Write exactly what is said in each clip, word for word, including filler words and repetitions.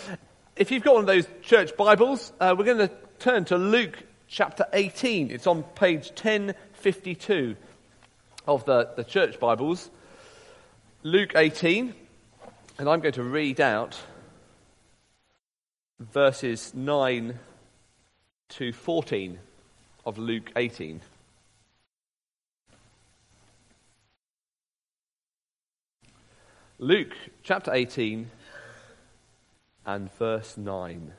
If you've got one of those church Bibles, uh, we're going to turn to Luke chapter eighteen. It's on page ten fifty-two of the, the church Bibles. Luke eighteen, and I'm going to read out verses nine to fourteen of Luke eighteen. Luke chapter eighteen and verse nine.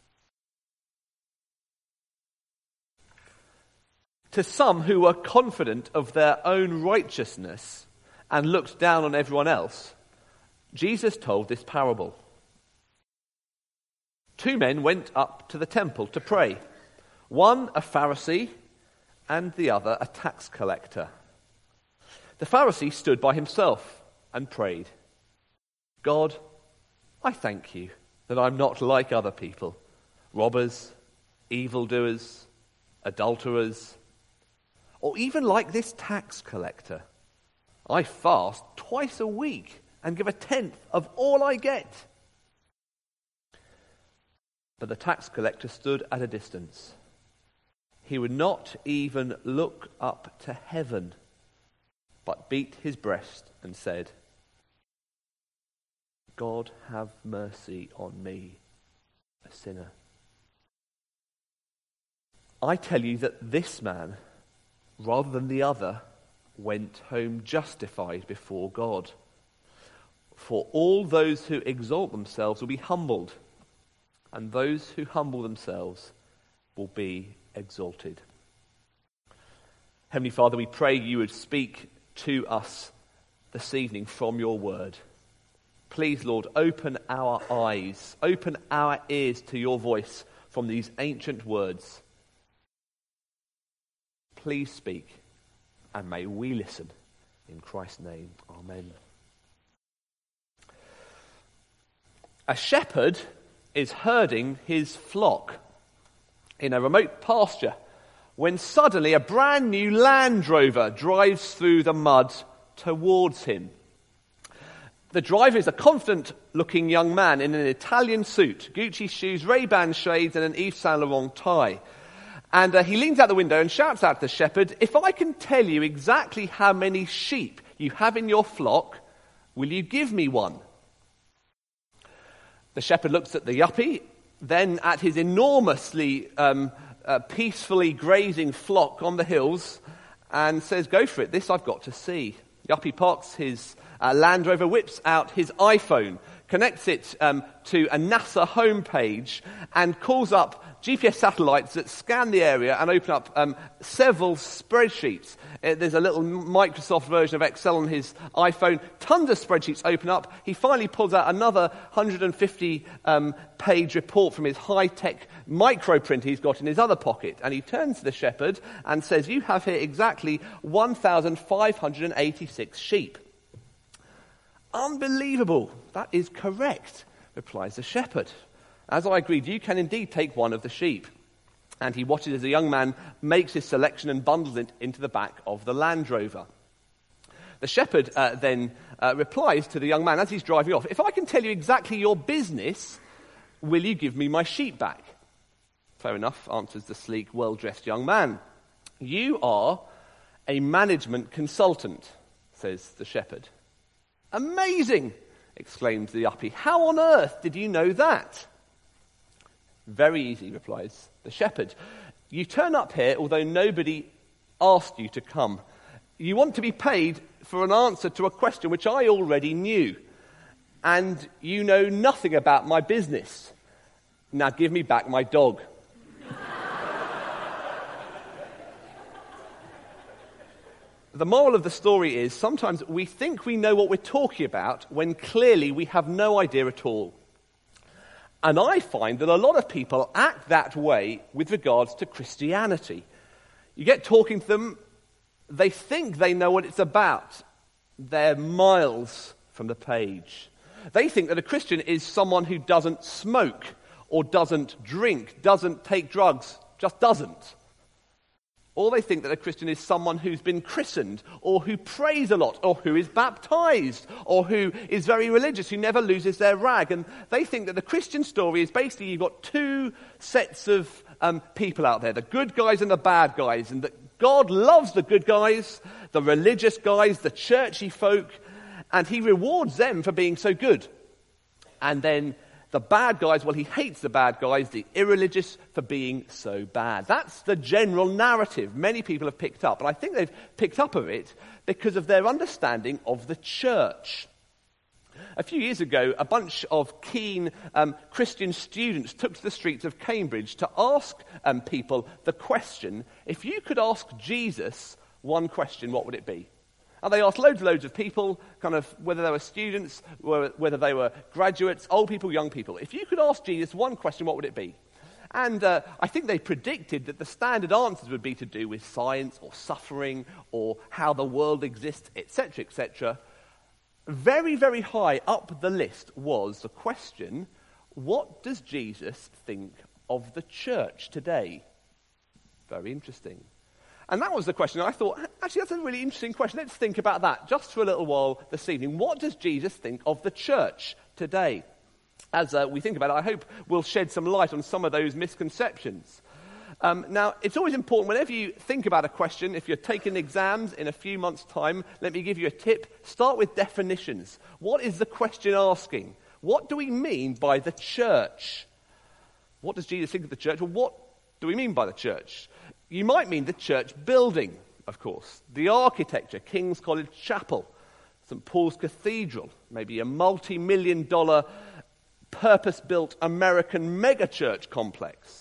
To some who were confident of their own righteousness and looked down on everyone else, Jesus told this parable. Two men went up to the temple to pray, one a Pharisee and the other a tax collector. The Pharisee stood by himself and prayed, God, I thank you that I'm not like other people, robbers, evildoers, adulterers, or even like this tax collector. I fast twice a week and give a tenth of all I get. But the tax collector stood at a distance. He would not even look up to heaven, but beat his breast and said, God, have mercy on me, a sinner. I tell you that this man, rather than the other, went home justified before God. For all those who exalt themselves will be humbled, and those who humble themselves will be exalted. Heavenly Father, we pray you would speak to us this evening from your word. Please, Lord, open our eyes, open our ears to your voice from these ancient words. Please speak, and may we listen. In Christ's name, amen. A shepherd is herding his flock in a remote pasture when suddenly a brand new Land Rover drives through the mud towards him. The driver is a confident-looking young man in an Italian suit, Gucci shoes, Ray-Ban shades, and an Yves Saint Laurent tie. And uh, he leans out the window and shouts out to the shepherd, if I can tell you exactly how many sheep you have in your flock, will you give me one? The shepherd looks at the yuppie, then at his enormously um, uh, peacefully grazing flock on the hills, and says, go for it, this I've got to see. Yuppie parks his uh, Land Rover, whips out his iPhone, connects it um, to a NASA homepage, and calls up G P S satellites that scan the area and open up um, several spreadsheets. Uh, there's a little Microsoft version of Excel on his iPhone. Tons of spreadsheets open up. He finally pulls out another one hundred fifty um, page report from his high-tech micro printer he's got in his other pocket. And he turns to the shepherd and says, you have here exactly one thousand five hundred eighty-six sheep. Unbelievable. That is correct, replies the shepherd. As I agreed, you can indeed take one of the sheep. And he watches as the young man makes his selection and bundles it into the back of the Land Rover. The shepherd uh, then uh, replies to the young man as he's driving off, if I can tell you exactly your business, will you give me my sheep back? Fair enough, answers the sleek, well-dressed young man. You are a management consultant, says the shepherd. Amazing, exclaims the yuppie. How on earth did you know that? Very easy, replies the shepherd. You turn up here, although nobody asked you to come. You want to be paid for an answer to a question which I already knew. And you know nothing about my business. Now give me back my dog. The moral of the story is sometimes we think we know what we're talking about when clearly we have no idea at all. And I find that a lot of people act that way with regards to Christianity. You get talking to them, they think they know what it's about. They're miles from the page. They think that a Christian is someone who doesn't smoke or doesn't drink, doesn't take drugs, just doesn't. Or they think that a Christian is someone who's been christened, or who prays a lot, or who is baptized, or who is very religious, who never loses their rag. And they think that the Christian story is basically you've got two sets of um, people out there, the good guys and the bad guys, and that God loves the good guys, the religious guys, the churchy folk, and he rewards them for being so good. And then the bad guys, well, he hates the bad guys, the irreligious, for being so bad. That's the general narrative many people have picked up. And I think they've picked up of it because of their understanding of the church. A few years ago, a bunch of keen um, Christian students took to the streets of Cambridge to ask um, people the question, if you could ask Jesus one question, what would it be? And they asked loads and loads of people, kind of whether they were students, whether they were graduates, old people, young people. If you could ask Jesus one question, what would it be? And uh, I think they predicted that the standard answers would be to do with science or suffering or how the world exists, et cetera, et cetera. Very, very high up the list was the question, what does Jesus think of the church today? Very interesting. And that was the question. I thought, actually, that's a really interesting question. Let's think about that just for a little while this evening. What does Jesus think of the church today? As uh, we think about it, I hope we'll shed some light on some of those misconceptions. Um, now, it's always important, whenever you think about a question, if you're taking exams in a few months' time, let me give you a tip. Start with definitions. What is the question asking? What do we mean by the church? What does Jesus think of the church? Well, what do we mean by the church? You might mean the church building, of course. The architecture, King's College Chapel, Saint Paul's Cathedral, maybe a multi-million dollar purpose-built American megachurch complex.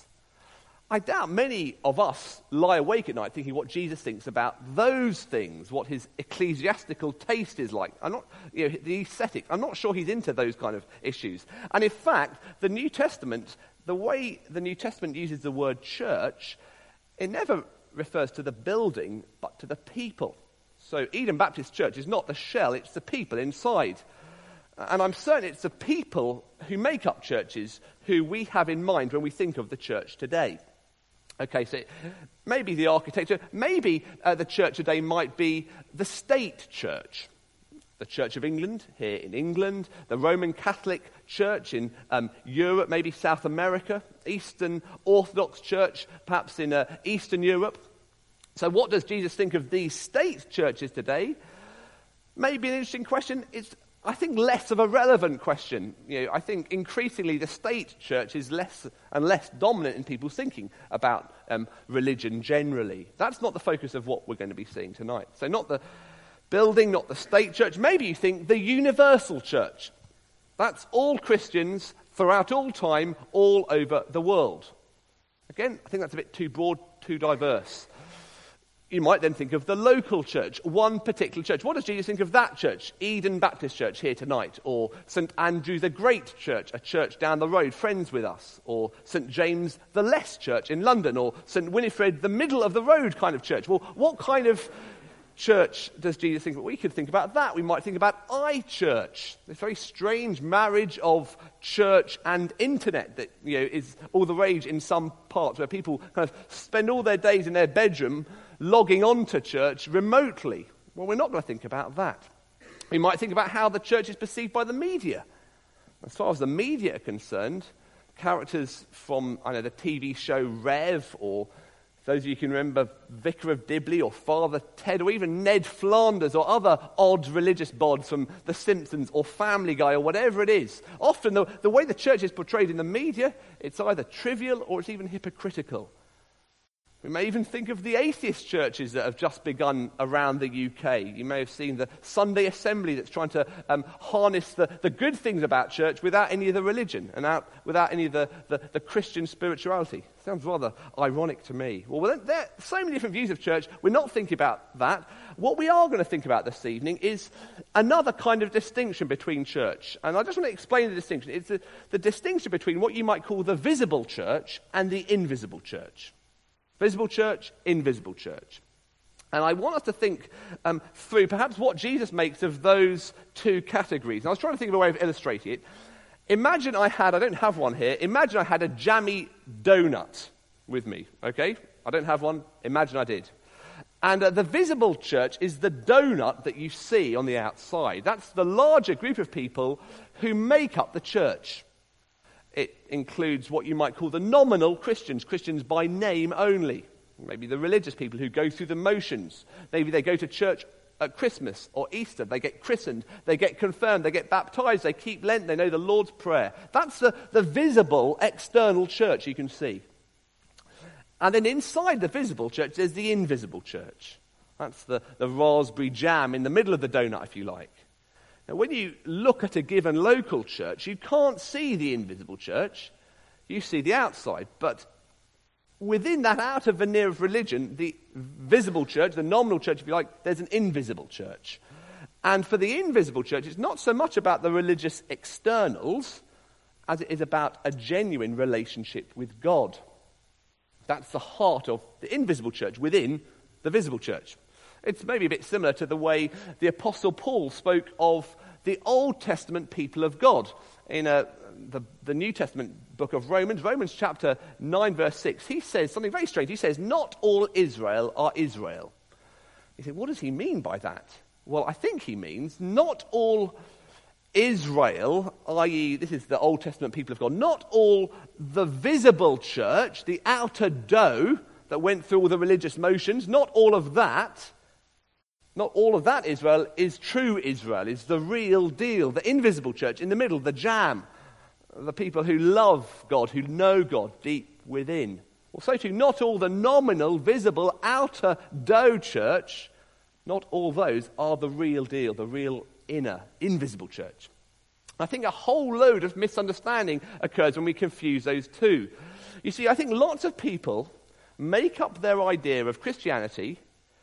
I doubt many of us lie awake at night thinking what Jesus thinks about those things, what his ecclesiastical taste is like. I'm not, you know, the aesthetic. I'm not sure he's into those kind of issues. And in fact, the New Testament, the way the New Testament uses the word church, it never refers to the building, but to the people. So Eden Baptist Church is not the shell, it's the people inside. And I'm certain it's the people who make up churches who we have in mind when we think of the church today. Okay, so maybe the architecture, maybe uh, the church today might be the state church. The Church of England here in England, the Roman Catholic Church in um, Europe, maybe South America, Eastern Orthodox Church, perhaps in uh, Eastern Europe. So what does Jesus think of these state churches today? Maybe an interesting question. It's, I think, less of a relevant question. You know, I think increasingly the state church is less and less dominant in people's thinking about um, religion generally. That's not the focus of what we're going to be seeing tonight. So not the building, not the state church. Maybe you think the universal church. That's all Christians throughout all time, all over the world. Again, I think that's a bit too broad, too diverse. You might then think of the local church, one particular church. What does Jesus think of that church? Eden Baptist Church here tonight, or Saint Andrew the Great Church, a church down the road, friends with us, or Saint James the Less Church in London, or Saint Winifred the middle of the road kind of church. Well, what kind of church does Jesus think? We could think about that. We might think about iChurch, this very strange marriage of church and internet that, you know, is all the rage in some parts, where people kind of spend all their days in their bedroom logging on to church remotely. Well, we're not going to think about that. We might think about how the church is perceived by the media. As far as the media are concerned, characters from, I know, the T V show Rev, or those of you who can remember Vicar of Dibley or Father Ted, or even Ned Flanders, or other odd religious bods from The Simpsons or Family Guy or whatever it is. Often the, the way the church is portrayed in the media, it's either trivial or it's even hypocritical. We may even think of the atheist churches that have just begun around the U K. You may have seen the Sunday Assembly that's trying to um, harness the, the good things about church without any of the religion and out, without any of the, the, the Christian spirituality. Sounds rather ironic to me. Well, there are so many different views of church. We're not thinking about that. What we are going to think about this evening is another kind of distinction between church. And I just want to explain the distinction. It's the, the distinction between what you might call the visible church and the invisible church. Visible church, invisible church. And I want us to think um, through perhaps what Jesus makes of those two categories. And I was trying to think of a way of illustrating it. Imagine I had, I don't have one here, imagine I had a jammy donut with me, okay? I don't have one. Imagine I did. And uh, the visible church is the donut that you see on the outside. That's the larger group of people who make up the church. It includes what you might call the nominal Christians, Christians by name only. Maybe the religious people who go through the motions. Maybe they go to church at Christmas or Easter. They get christened, they get confirmed, they get baptized, they keep Lent, they know the Lord's Prayer. That's the, the visible external church you can see. And then inside the visible church, there's the invisible church. That's the, the raspberry jam in the middle of the donut, if you like. Now, when you look at a given local church, you can't see the invisible church. You see the outside. But within that outer veneer of religion, the visible church, the nominal church, if you like, there's an invisible church. And for the invisible church, it's not so much about the religious externals as it is about a genuine relationship with God. That's the heart of the invisible church within the visible church. It's maybe a bit similar to the way the Apostle Paul spoke of the Old Testament people of God in a, the, the New Testament book of Romans, Romans chapter nine, verse six. He says something very strange. He says, not all Israel are Israel. You think, what does he mean by that? Well, I think he means not all Israel, that is, this is the Old Testament people of God, not all the visible church, the outer dough that went through all the religious motions, not all of that, not all of that Israel is true Israel, is the real deal. The invisible church in the middle, the jam, the people who love God, who know God deep within. Well, so too, not all the nominal, visible, outer dough church, not all those are the real deal, the real inner, invisible church. I think a whole load of misunderstanding occurs when we confuse those two. You see, I think lots of people make up their idea of Christianity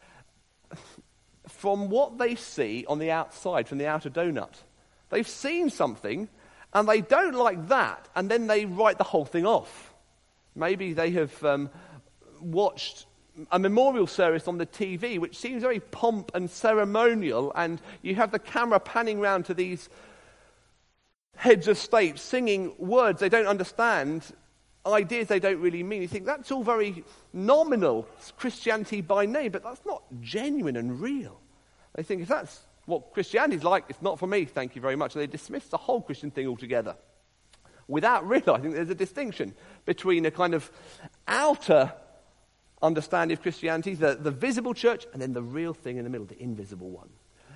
from what they see on the outside, from the outer donut. They've seen something, and they don't like that, and then they write the whole thing off. Maybe they have um, watched a memorial service on the T V, which seems very pomp and ceremonial, and you have the camera panning round to these heads of state singing words they don't understand, ideas they don't really mean. You think that's all very nominal, it's Christianity by name, but that's not genuine and real. They think if that's what Christianity is like, it's not for me, thank you very much. And they dismiss the whole Christian thing altogether without realizing there's a distinction between a kind of outer understanding of Christianity, the, the visible church, and then the real thing in the middle, the invisible one.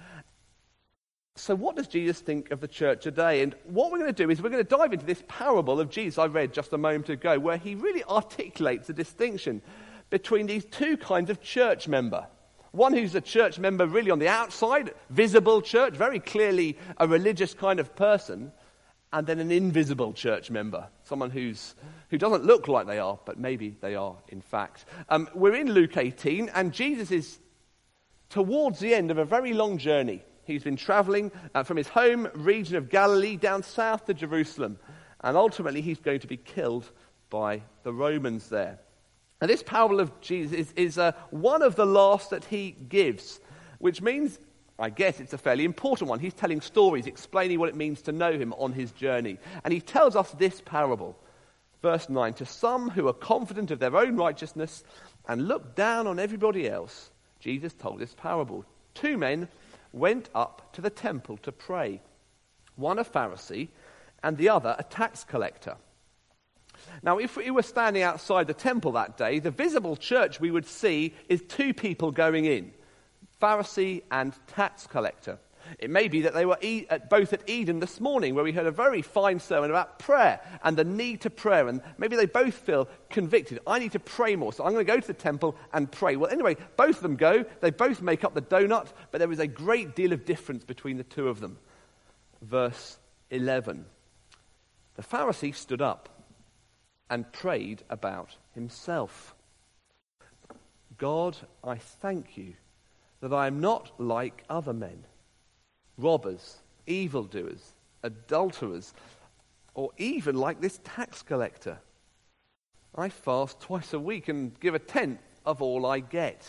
So what does Jesus think of the church today? And what we're going to do is we're going to dive into this parable of Jesus I read just a moment ago, where he really articulates the distinction between these two kinds of church member. One who's a church member really on the outside, visible church, very clearly a religious kind of person, and then an invisible church member, someone who's who doesn't look like they are, but maybe they are in fact. Um, we're in Luke eighteen, and Jesus is towards the end of a very long journey. He's been traveling uh, from his home region of Galilee down south to Jerusalem, and ultimately he's going to be killed by the Romans there. And this parable of Jesus is, is uh, one of the last that he gives, which means, I guess it's a fairly important one. He's telling stories, explaining what it means to know him on his journey. And he tells us this parable. Verse nine, to some who are confident of their own righteousness and look down on everybody else, Jesus told this parable. Two men went up to the temple to pray, one a Pharisee and the other a tax collector. Now, if we were standing outside the temple that day, the visible church we would see is two people going in, Pharisee and tax collector. It may be that they were e- at, both at Eden this morning, where we heard a very fine sermon about prayer and the need to pray, and maybe they both feel convicted. I need to pray more, so I'm going to go to the temple and pray. Well, anyway, both of them go. They both make up the donut, but there is a great deal of difference between the two of them. Verse eleven. The Pharisee stood up and prayed about himself. God, I thank you that I am not like other men, robbers, evildoers, adulterers, or even like this tax collector. I fast twice a week and give a tenth of all I get.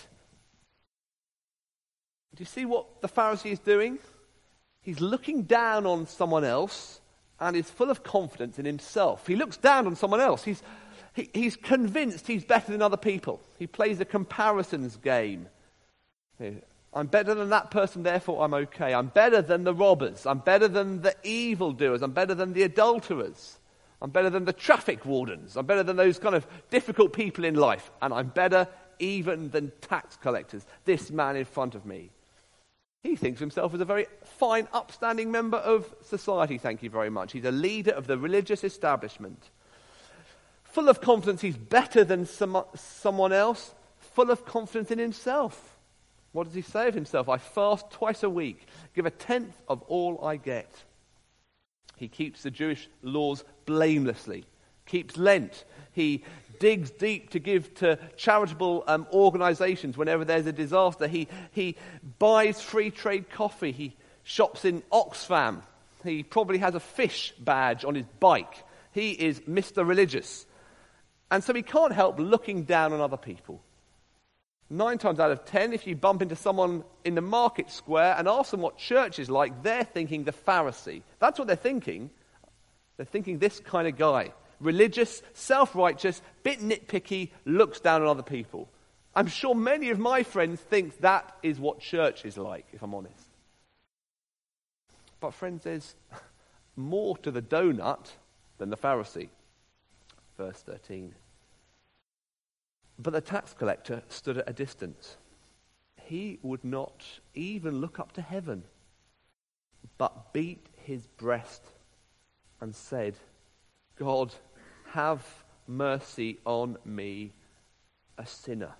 Do you see what the Pharisee is doing? He's looking down on someone else and is full of confidence in himself. He looks down on someone else. He's, He, he's convinced he's better than other people. He plays a comparisons game. I'm better than that person, therefore I'm okay. I'm better than the robbers. I'm better than the evildoers. I'm better than the adulterers. I'm better than the traffic wardens. I'm better than those kind of difficult people in life. And I'm better even than tax collectors. This man in front of me. He thinks of himself as a very fine, upstanding member of society, thank you very much. He's a leader of the religious establishment. Full of confidence, he's better than some, someone else. Full of confidence in himself. What does he say of himself? I fast twice a week, give a tenth of all I get. He keeps the Jewish laws blamelessly, keeps Lent. He digs deep to give to charitable um, organisations whenever there's a disaster. He, he buys free trade coffee. He shops in Oxfam. He probably has a fish badge on his bike. He is Mister Religious. And so he can't help looking down on other people. Nine times out of ten, if you bump into someone in the market square and ask them what church is like, they're thinking the Pharisee. That's what they're thinking. They're thinking this kind of guy. Religious, self-righteous, bit nitpicky, looks down on other people. I'm sure many of my friends think that is what church is like, if I'm honest. But friends, there's more to the donut than the Pharisee. Verse thirteen. But the tax collector stood at a distance. He would not even look up to heaven, but beat his breast and said, God, have mercy on me, a sinner.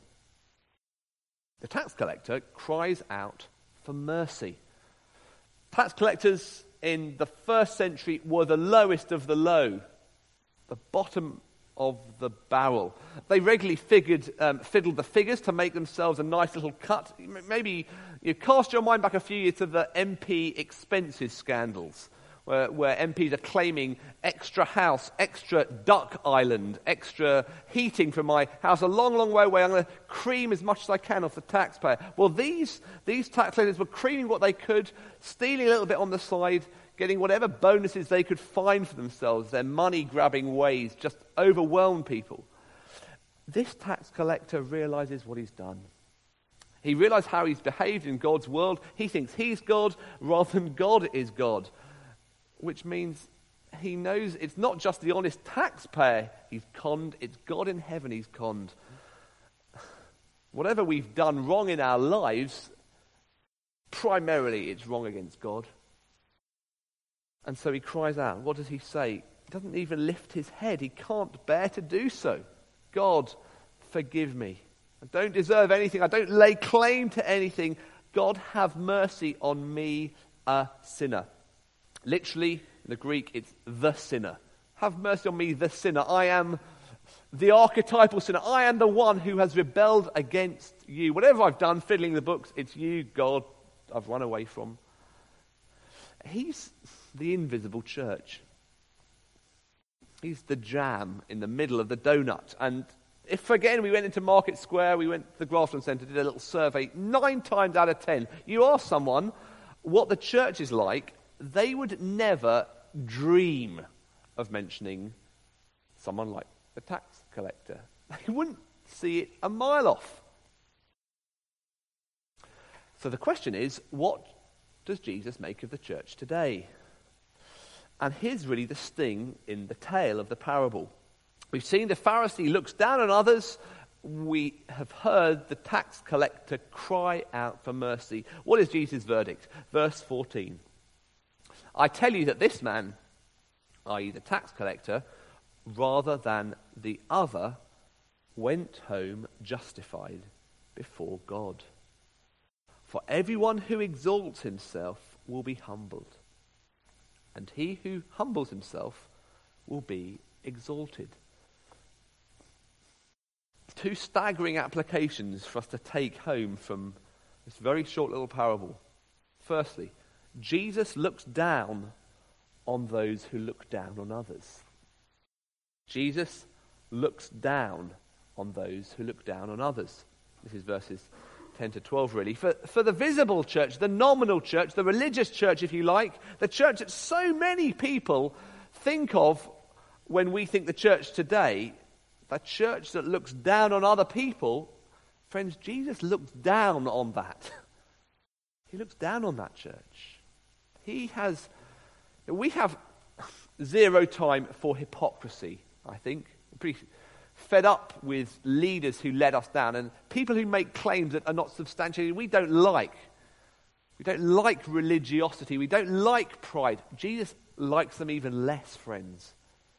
The tax collector cries out for mercy. Tax collectors in the first century were the lowest of the low, the bottom of the barrel. They regularly figured, um, fiddled the figures to make themselves a nice little cut. Maybe you cast your mind back a few years to the M P expenses scandals, where, where M Ps are claiming extra house, extra duck island, extra heating for my house, a long, long way away. I'm going to cream as much as I can off the taxpayer. Well, these, these tax collectors were creaming what they could, stealing a little bit on the side, getting whatever bonuses they could find for themselves. Their money-grabbing ways just overwhelmed people. This tax collector realizes what he's done. He realizes how he's behaved in God's world. He thinks he's God rather than God is God, which means he knows it's not just the honest taxpayer he's conned, it's God in heaven he's conned. Whatever we've done wrong in our lives, primarily it's wrong against God. And so he cries out. What does he say? He doesn't even lift his head. He can't bear to do so. God, forgive me. I don't deserve anything. I don't lay claim to anything. God, have mercy on me, a sinner. Literally, in the Greek, it's the sinner. Have mercy on me, the sinner. I am the archetypal sinner. I am the one who has rebelled against you. Whatever I've done, fiddling the books, it's you, God, I've run away from. He's the invisible church. He's the jam in the middle of the donut. And if again we went into Market Square, we went to the Grafton Centre, did a little survey, nine times out of ten, you ask someone what the church is like, they would never dream of mentioning someone like the tax collector. They wouldn't see it a mile off. So the question is, what does Jesus make of the church today? And here's really the sting in the tail of the parable. We've seen the Pharisee looks down on others. We have heard the tax collector cry out for mercy. What is Jesus' verdict? Verse fourteen. I tell you that this man, that is the tax collector, rather than the other, went home justified before God. For everyone who exalts himself will be humbled, and he who humbles himself will be exalted. Two staggering applications for us to take home from this very short little parable. Firstly, Jesus looks down on those who look down on others. Jesus looks down on those who look down on others. This is verses ten to twelve, really. For, for the visible church, the nominal church, the religious church, if you like, the church that so many people think of when we think the church today, that church that looks down on other people, friends, Jesus looks down on that. He looks down on that church. He has, we have zero time for hypocrisy, I think. We're pretty fed up with leaders who let us down and people who make claims that are not substantiated. We don't like. We don't like religiosity. We don't like pride. Jesus likes them even less, friends.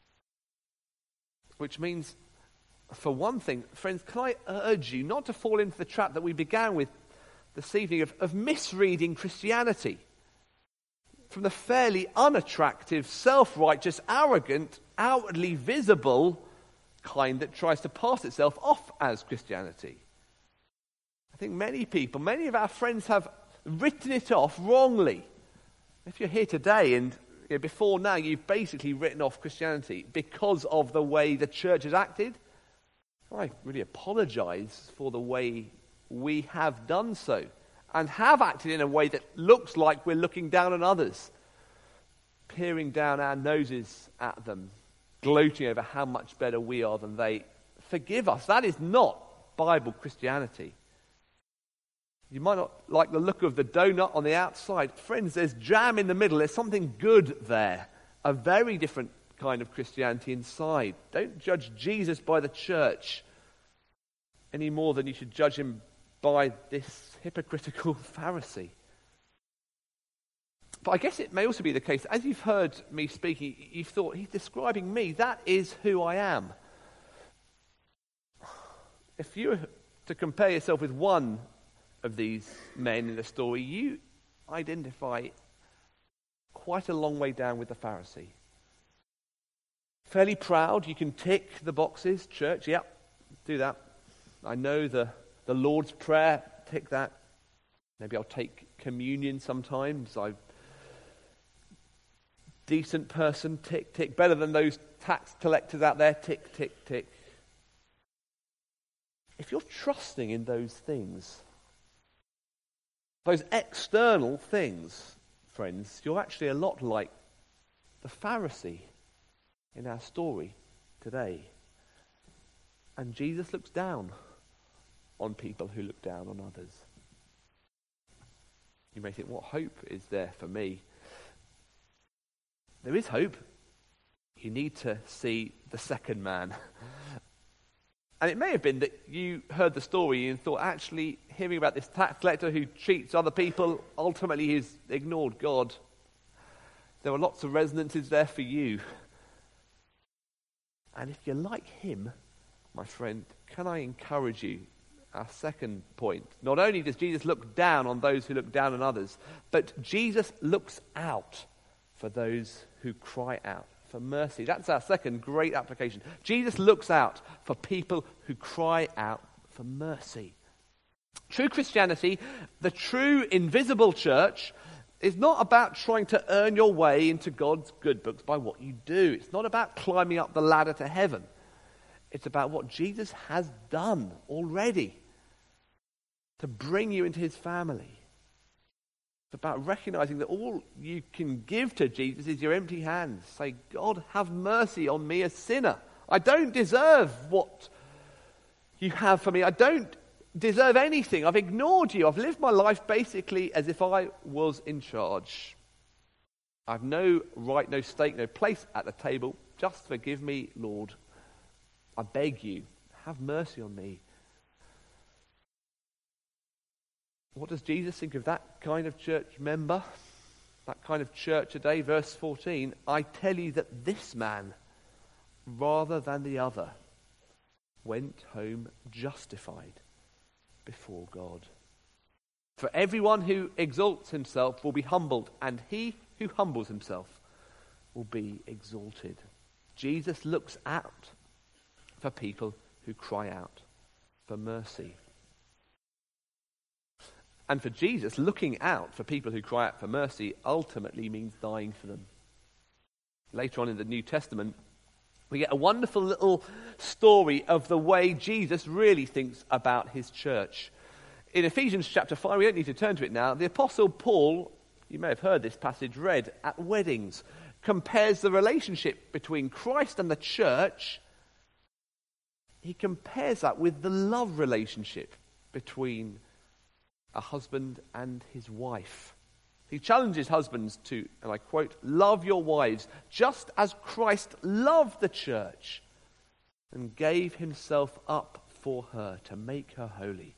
Which means, for one thing, friends, can I urge you not to fall into the trap that we began with this evening of, of misreading Christianity from the fairly unattractive, self-righteous, arrogant, outwardly visible kind that tries to pass itself off as Christianity. I think many people, many of our friends have written it off wrongly. If you're here today and you know, before now you've basically written off Christianity because of the way the church has acted, I really apologize for the way we have done so and have acted in a way that looks like we're looking down on others, peering down our noses at them, gloating over how much better we are than they. Forgive us. That is not Bible Christianity. You might not like the look of the donut on the outside. Friends, there's jam in the middle. There's something good there. A very different kind of Christianity inside. Don't judge Jesus by the church any more than you should judge him by this hypocritical Pharisee. But I guess it may also be the case, as you've heard me speaking, you've thought, he's describing me. That is who I am. If you were to compare yourself with one of these men in the story, you identify quite a long way down with the Pharisee. Fairly proud, you can tick the boxes. Church, yep, do that. I know the, the Lord's Prayer, tick that. Maybe I'll take communion sometimes. I'm decent person, tick, tick. Better than those tax collectors out there, tick, tick, tick. If you're trusting in those things, those external things, friends, you're actually a lot like the Pharisee in our story today. And Jesus looks down on people who look down on others. You may think, what hope is there for me? There is hope. You need to see the second man. And it may have been that you heard the story and thought, actually, hearing about this tax collector who cheats other people, ultimately he's ignored God. There are lots of resonances there for you. And if you're like him, my friend, can I encourage you? Our second point. Not only does Jesus look down on those who look down on others, but Jesus looks out for those who cry out for mercy. That's our second great application. Jesus looks out for people who cry out for mercy. True Christianity, the true invisible church, is not about trying to earn your way into God's good books by what you do. It's not about climbing up the ladder to heaven. It's about what Jesus has done already to bring you into his family. It's about recognizing that all you can give to Jesus is your empty hands. Say, God, have mercy on me, a sinner. I don't deserve what you have for me. I don't deserve anything. I've ignored you. I've lived my life basically as if I was in charge. I've no right, no stake, no place at the table. Just forgive me, Lord. I beg you, have mercy on me. What does Jesus think of that kind of church member? That kind of church today? Verse fourteen, I tell you that this man, rather than the other, went home justified before God. For everyone who exalts himself will be humbled, and he who humbles himself will be exalted. Jesus looks out for people who cry out for mercy. And for Jesus, looking out for people who cry out for mercy ultimately means dying for them. Later on in the New Testament, we get a wonderful little story of the way Jesus really thinks about his church. In Ephesians chapter five, we don't need to turn to it now, the Apostle Paul, you may have heard this passage read at weddings, compares the relationship between Christ and the church he compares that with the love relationship between a husband and his wife. He challenges husbands to, and I quote, "Love your wives just as Christ loved the church and gave himself up for her to make her holy."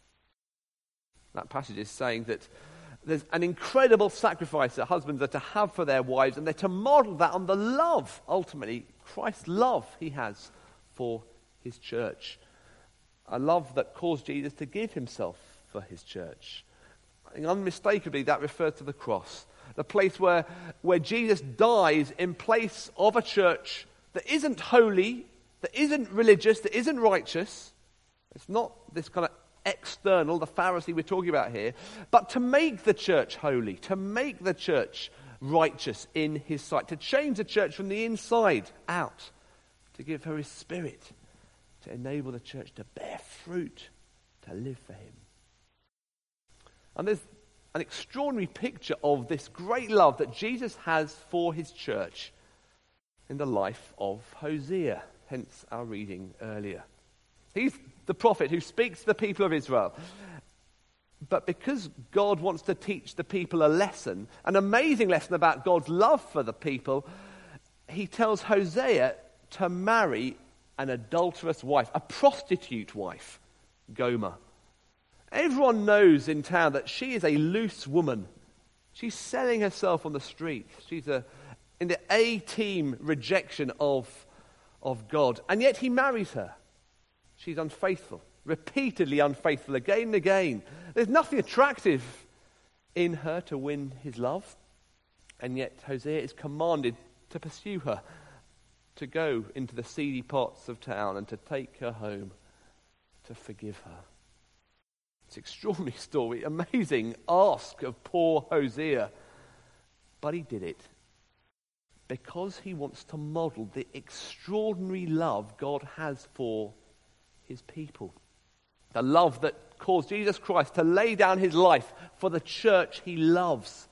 That passage is saying that there's an incredible sacrifice that husbands are to have for their wives, and they're to model that on the love, ultimately, Christ's love he has for his church. A love that caused Jesus to give himself for his church. And unmistakably, that refers to the cross. The place where, where Jesus dies in place of a church that isn't holy, that isn't religious, that isn't righteous. It's not this kind of external, the Pharisee we're talking about here, but to make the church holy, to make the church righteous in his sight, to change the church from the inside out, to give her his Spirit, to enable the church to bear fruit, to live for him. And there's an extraordinary picture of this great love that Jesus has for his church in the life of Hosea, hence our reading earlier. He's the prophet who speaks to the people of Israel. But because God wants to teach the people a lesson, an amazing lesson about God's love for the people, he tells Hosea to marry an adulterous wife, a prostitute wife, Gomer. Everyone knows in town that she is a loose woman. She's selling herself on the street. She's a, in the A-team rejection of, of God. And yet he marries her. She's unfaithful, repeatedly unfaithful, again and again. There's nothing attractive in her to win his love. And yet Hosea is commanded to pursue her, to go into the seedy parts of town and to take her home, to forgive her. It's an extraordinary story, amazing ask of poor Hosea. But he did it because he wants to model the extraordinary love God has for his people. The love that caused Jesus Christ to lay down his life for the church he loves.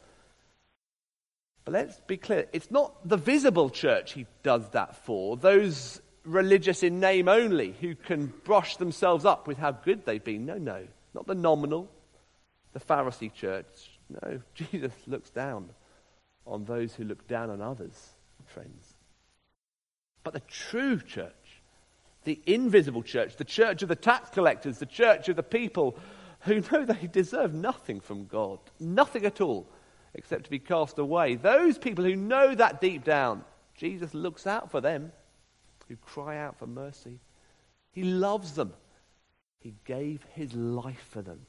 But let's be clear, it's not the visible church he does that for. Those religious in name only who can brush themselves up with how good they've been. No, no. Not the nominal, the Pharisee church. No, Jesus looks down on those who look down on others, friends. But the true church, the invisible church, the church of the tax collectors, the church of the people who know they deserve nothing from God, nothing at all, except to be cast away. Those people who know that deep down, Jesus looks out for them, who cry out for mercy. He loves them. He gave his life for them.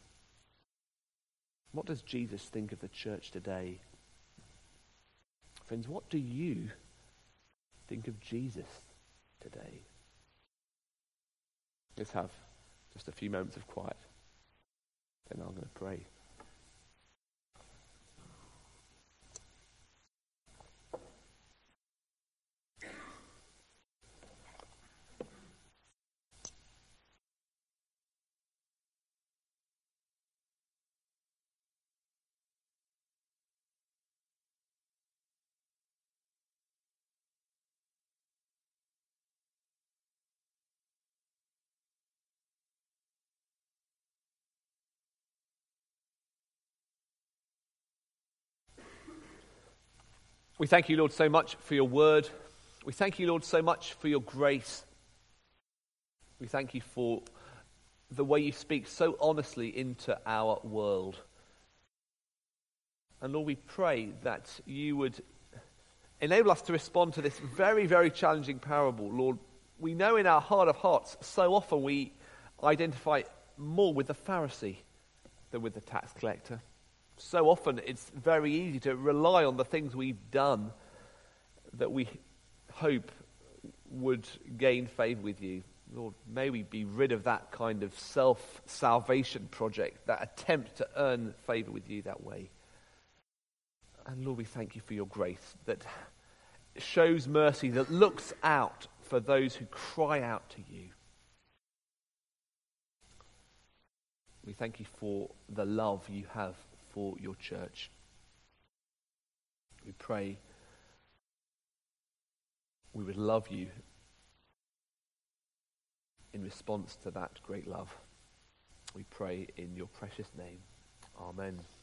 What does Jesus think of the church today? Friends, what do you think of Jesus today? Let's have just a few moments of quiet. Then I'm going to pray. We thank you, Lord, so much for your word. We thank you, Lord, so much for your grace. We thank you for the way you speak so honestly into our world. And Lord, we pray that you would enable us to respond to this very, very challenging parable. Lord, we know in our heart of hearts, so often we identify more with the Pharisee than with the tax collector. So often it's very easy to rely on the things we've done that we hope would gain favour with you. Lord, may we be rid of that kind of self-salvation project, that attempt to earn favour with you that way. And Lord, we thank you for your grace that shows mercy, that looks out for those who cry out to you. We thank you for the love you have for your church. We pray we would love you in response to that great love. We pray in your precious name. Amen.